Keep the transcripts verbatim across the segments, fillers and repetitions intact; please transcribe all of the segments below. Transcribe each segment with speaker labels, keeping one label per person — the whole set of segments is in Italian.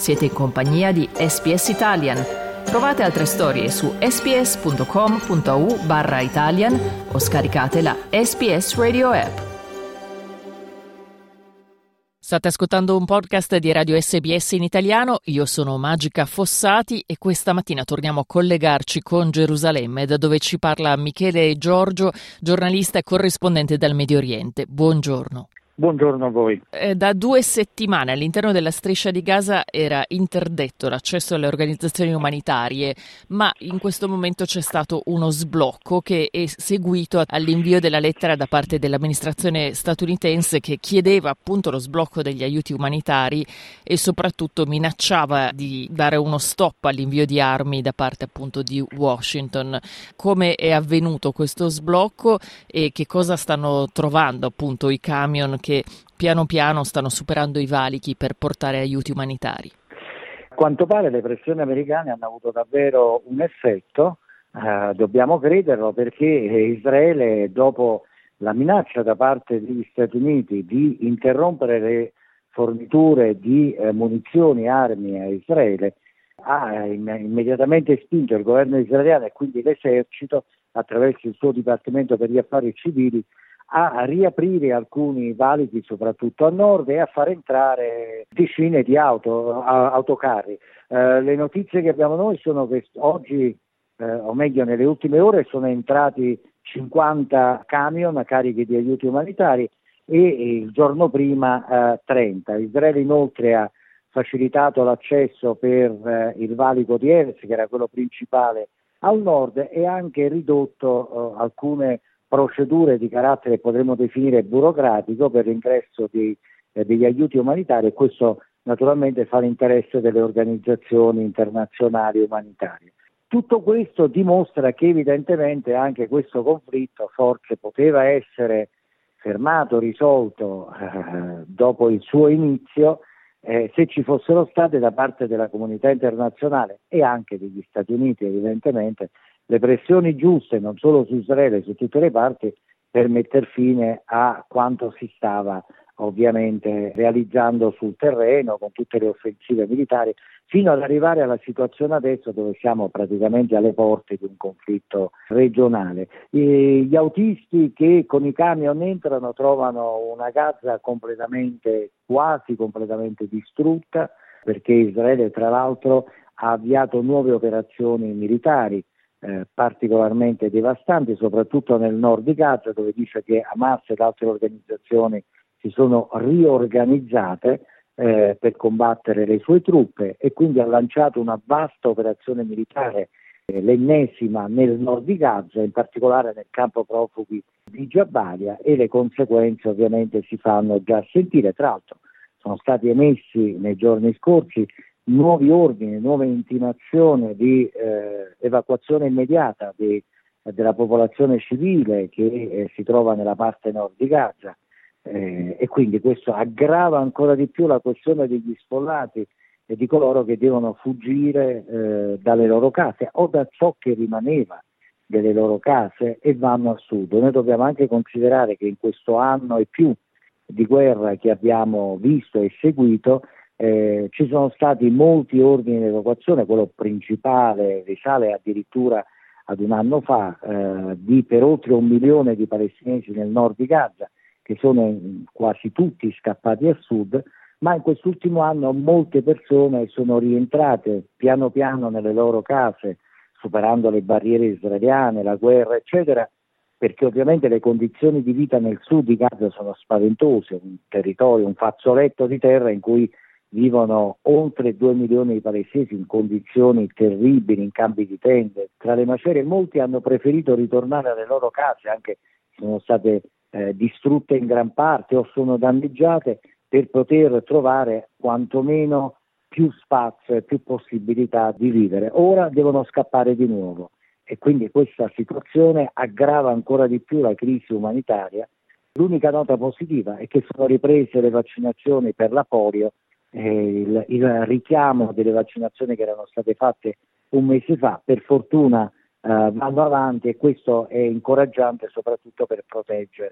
Speaker 1: Siete in compagnia di S B S Italian. Trovate altre storie su sbs.com.au barra Italian o scaricate la S B S Radio app. State ascoltando un podcast di Radio S B S in italiano, io sono Magica Fossati e questa mattina torniamo a collegarci con Gerusalemme, da dove ci parla Michele Giorgio, giornalista e corrispondente dal Medio Oriente. Buongiorno.
Speaker 2: Buongiorno a voi.
Speaker 1: Eh, da due settimane all'interno della striscia di Gaza era interdetto l'accesso alle organizzazioni umanitarie, ma in questo momento c'è stato uno sblocco che è seguito all'invio della lettera da parte dell'amministrazione statunitense che chiedeva appunto lo sblocco degli aiuti umanitari e soprattutto minacciava di dare uno stop all'invio di armi da parte appunto di Washington. Come è avvenuto questo sblocco e che cosa stanno trovando appunto i camion che piano piano stanno superando i valichi per portare aiuti umanitari?
Speaker 2: A quanto pare le pressioni americane hanno avuto davvero un effetto, eh, dobbiamo crederlo, perché Israele, dopo la minaccia da parte degli Stati Uniti di interrompere le forniture di eh, munizioni e armi a Israele, ha immediatamente spinto il governo israeliano e quindi l'esercito, attraverso il suo Dipartimento per gli Affari Civili, a riaprire alcuni valichi soprattutto a nord e a far entrare decine di auto, autocarri. Eh, le notizie che abbiamo noi sono che oggi, eh, o meglio nelle ultime ore, sono entrati cinquanta camion carichi di aiuti umanitari e, e il giorno prima eh, trenta. Israele inoltre ha facilitato l'accesso per eh, il valico di Erez, che era quello principale al nord, e ha anche ridotto eh, alcune procedure di carattere potremmo definire burocratico per l'ingresso di, eh, degli aiuti umanitari, e questo naturalmente fa l'interesse delle organizzazioni internazionali umanitarie. Tutto questo dimostra che evidentemente anche questo conflitto forse poteva essere fermato, risolto eh, dopo il suo inizio, eh, se ci fossero state da parte della comunità internazionale e anche degli Stati Uniti evidentemente le pressioni giuste, non solo su Israele, su tutte le parti, per metter fine a quanto si stava ovviamente realizzando sul terreno con tutte le offensive militari, fino ad arrivare alla situazione adesso dove siamo praticamente alle porte di un conflitto regionale. E gli autisti che con i camion entrano trovano una Gaza completamente, quasi completamente distrutta, perché Israele tra l'altro ha avviato nuove operazioni militari Eh, particolarmente devastanti, soprattutto nel nord di Gaza, dove dice che Hamas ed altre organizzazioni si sono riorganizzate eh, per combattere le sue truppe, e quindi ha lanciato una vasta operazione militare, eh, l'ennesima nel nord di Gaza, in particolare nel campo profughi di Jabalia, e le conseguenze ovviamente si fanno già sentire. Tra l'altro sono stati emessi nei giorni scorsi nuovi ordini, nuove intimazioni di eh, evacuazione immediata di, eh, della popolazione civile che eh, si trova nella parte nord di Gaza, eh, e quindi questo aggrava ancora di più la questione degli sfollati e di coloro che devono fuggire eh, dalle loro case o da ciò che rimaneva delle loro case e vanno a sud. Noi dobbiamo anche considerare che in questo anno e più di guerra che abbiamo visto e seguito, Eh, ci sono stati molti ordini di evacuazione. Quello principale risale addirittura ad un anno fa, eh, di per oltre un milione di palestinesi nel nord di Gaza, che sono in, quasi tutti scappati a sud, ma in quest'ultimo anno molte persone sono rientrate piano piano nelle loro case, superando le barriere israeliane, la guerra eccetera, perché ovviamente le condizioni di vita nel sud di Gaza sono spaventose, un territorio, un fazzoletto di terra in cui vivono oltre due milioni di palestinesi in condizioni terribili, in campi di tende, tra le macerie. Molti hanno preferito ritornare alle loro case, anche se sono state eh, distrutte in gran parte o sono danneggiate, per poter trovare quantomeno più spazio e più possibilità di vivere. Ora devono scappare di nuovo e quindi questa situazione aggrava ancora di più la crisi umanitaria. L'unica nota positiva è che sono riprese le vaccinazioni per la polio. Eh, il, il richiamo delle vaccinazioni che erano state fatte un mese fa per fortuna eh, vanno avanti, e questo è incoraggiante soprattutto per proteggere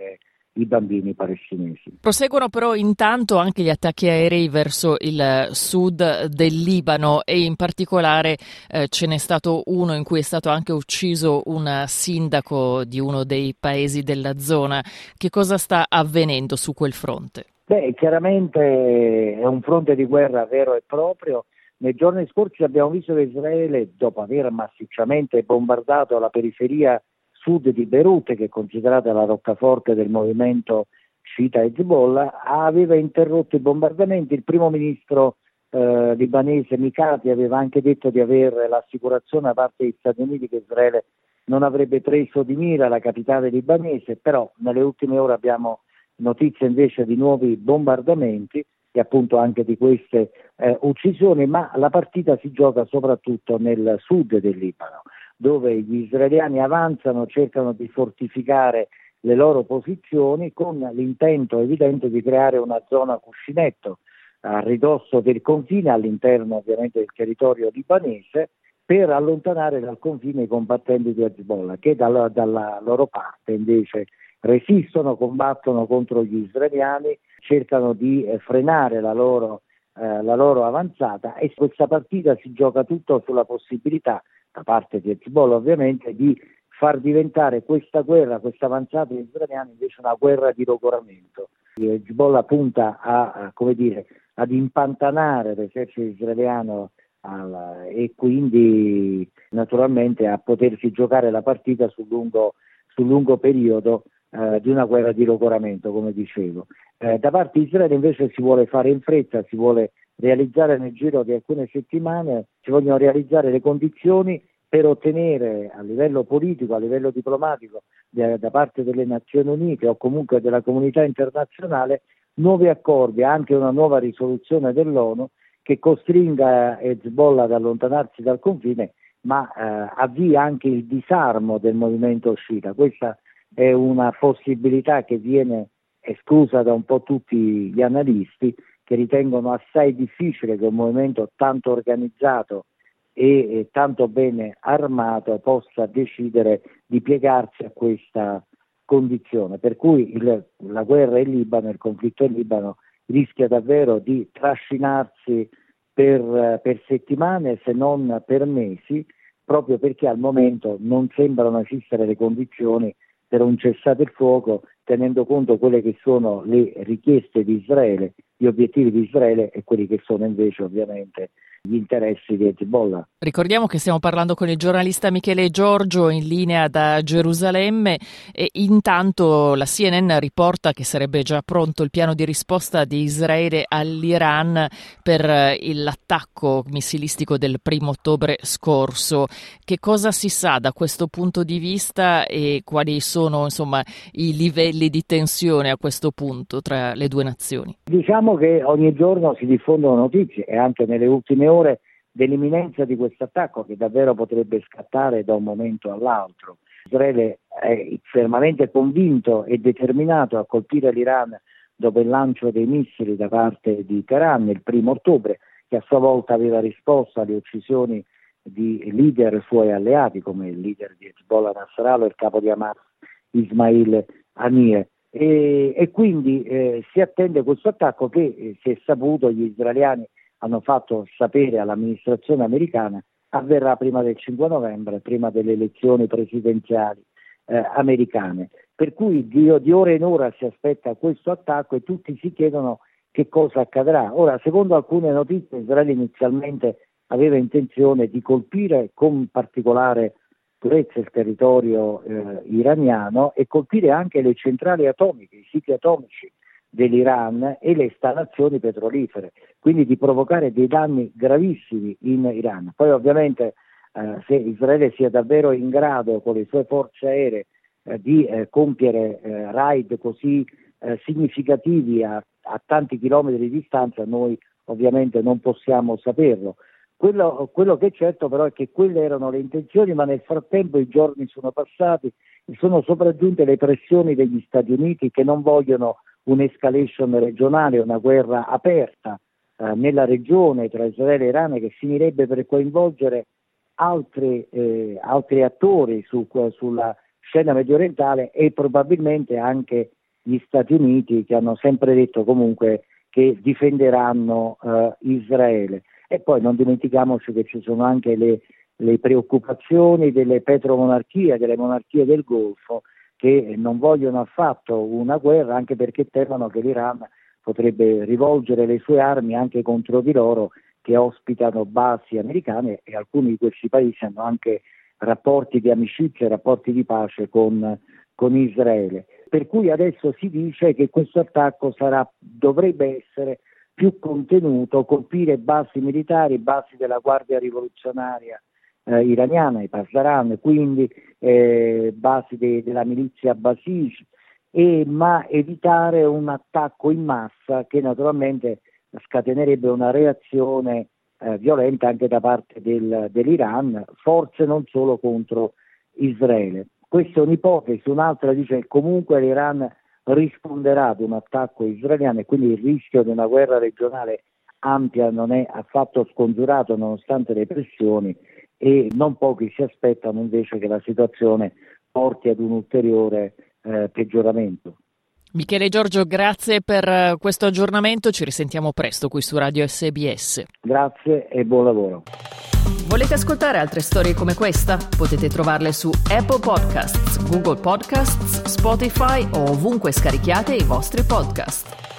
Speaker 2: i bambini palestinesi.
Speaker 1: Proseguono però intanto anche gli attacchi aerei verso il sud del Libano e in particolare eh, ce n'è stato uno in cui è stato anche ucciso un sindaco di uno dei paesi della zona. Che cosa sta avvenendo su quel fronte?
Speaker 2: Beh, chiaramente è un fronte di guerra vero e proprio. Nei giorni scorsi abbiamo visto che Israele, dopo aver massicciamente bombardato la periferia sud di Beirut, che è considerata la roccaforte del movimento sciita Hezbollah, aveva interrotto i bombardamenti. Il primo ministro eh, libanese Mikati aveva anche detto di avere l'assicurazione da parte degli Stati Uniti che Israele non avrebbe preso di mira la capitale libanese, però nelle ultime ore abbiamo notizie invece di nuovi bombardamenti e appunto anche di queste eh, uccisioni, ma la partita si gioca soprattutto nel sud del Libano, dove gli israeliani avanzano, cercano di fortificare le loro posizioni con l'intento evidente di creare una zona cuscinetto a ridosso del confine, all'interno ovviamente del territorio libanese, per allontanare dal confine i combattenti di Hezbollah, che dalla, dalla loro parte invece resistono, combattono contro gli israeliani, cercano di eh, frenare la loro, eh, la loro avanzata, e questa partita si gioca tutto sulla possibilità, da parte di Hezbollah ovviamente, di far diventare questa guerra, questa avanzata degli israeliani invece una guerra di logoramento. Hezbollah punta a, a come dire, ad impantanare l'esercito israeliano al, e quindi naturalmente a potersi giocare la partita sul lungo, sul lungo periodo eh, di una guerra di logoramento, come dicevo. Eh, da parte di Israele invece si vuole fare in fretta, si vuole realizzare nel giro di alcune settimane, si vogliono realizzare le condizioni per ottenere a livello politico, a livello diplomatico, de, da parte delle Nazioni Unite o comunque della comunità internazionale, nuovi accordi, anche una nuova risoluzione dell'ONU che costringa Hezbollah ad allontanarsi dal confine, ma eh, avvia anche il disarmo del movimento sciita. Questa è una possibilità che viene esclusa da un po' tutti gli analisti, che ritengono assai difficile che un movimento tanto organizzato e, e tanto bene armato possa decidere di piegarsi a questa condizione, per cui il, la guerra in Libano, il conflitto in Libano rischia davvero di trascinarsi per, per settimane, se non per mesi, proprio perché al momento non sembrano esistere le condizioni per un cessate il fuoco, tenendo conto quelle che sono le richieste di Israele, gli obiettivi di Israele e quelli che sono invece ovviamente gli interessi di Hezbollah.
Speaker 1: Ricordiamo che stiamo parlando con il giornalista Michele Giorgio in linea da Gerusalemme e intanto la C N N riporta che sarebbe già pronto il piano di risposta di Israele all'Iran per l'attacco missilistico del primo ottobre scorso. Che cosa si sa da questo punto di vista e quali sono insomma i livelli di tensione a questo punto tra le due nazioni?
Speaker 2: Diciamo che ogni giorno si diffondono notizie e anche nelle ultime ore dell'imminenza di questo attacco che davvero potrebbe scattare da un momento all'altro. Israele è fermamente convinto e determinato a colpire l'Iran dopo il lancio dei missili da parte di Teheran il primo ottobre, che a sua volta aveva risposto alle uccisioni di leader suoi alleati come il leader di Hezbollah Nasrallah e il capo di Hamas Ismail Haniyeh. E, e quindi eh, si attende questo attacco che eh, si è saputo, gli israeliani hanno fatto sapere all'amministrazione americana, avverrà prima del cinque novembre, prima delle elezioni presidenziali eh, americane. Per cui di, di ora in ora si aspetta questo attacco e tutti si chiedono che cosa accadrà. Ora, secondo alcune notizie, Israele inizialmente aveva intenzione di colpire con particolare durezza il territorio eh, iraniano e colpire anche le centrali atomiche, i siti atomici dell'Iran e le installazioni petrolifere, quindi di provocare dei danni gravissimi in Iran. Poi ovviamente eh, se Israele sia davvero in grado con le sue forze aeree eh, di eh, compiere eh, raid così eh, significativi a, a tanti chilometri di distanza, noi ovviamente non possiamo saperlo. Quello, quello che è certo però è che quelle erano le intenzioni, ma nel frattempo i giorni sono passati e sono sopraggiunte le pressioni degli Stati Uniti che non vogliono un'escalation regionale, una guerra aperta eh, nella regione tra Israele e Iran che finirebbe per coinvolgere altri, eh, altri attori su, sulla scena mediorientale e probabilmente anche gli Stati Uniti, che hanno sempre detto comunque che difenderanno eh, Israele. E poi non dimentichiamoci che ci sono anche le, le preoccupazioni delle petromonarchie, delle monarchie del Golfo, che non vogliono affatto una guerra, anche perché temono che l'Iran potrebbe rivolgere le sue armi anche contro di loro, che ospitano basi americane, e alcuni di questi paesi hanno anche rapporti di amicizia, rapporti di pace con, con Israele. Per cui adesso si dice che questo attacco sarà, dovrebbe essere più contenuto, colpire basi militari, basi della Guardia Rivoluzionaria eh, iraniana, i Pasdaran, quindi eh, basi de, della milizia Basij, e, ma evitare un attacco in massa che naturalmente scatenerebbe una reazione eh, violenta anche da parte del, dell'Iran, forse non solo contro Israele. Questa è un'ipotesi. Un'altra dice che comunque l'Iran risponderà ad un attacco israeliano, e quindi il rischio di una guerra regionale ampia non è affatto scongiurato nonostante le pressioni, e non pochi si aspettano invece che la situazione porti ad un ulteriore eh, peggioramento.
Speaker 1: Michele Giorgio, grazie per questo aggiornamento, ci risentiamo presto qui su Radio S B S.
Speaker 2: Grazie e buon lavoro.
Speaker 1: Volete ascoltare altre storie come questa? Potete trovarle su Apple Podcasts, Google Podcasts, Spotify o ovunque scarichiate i vostri podcast.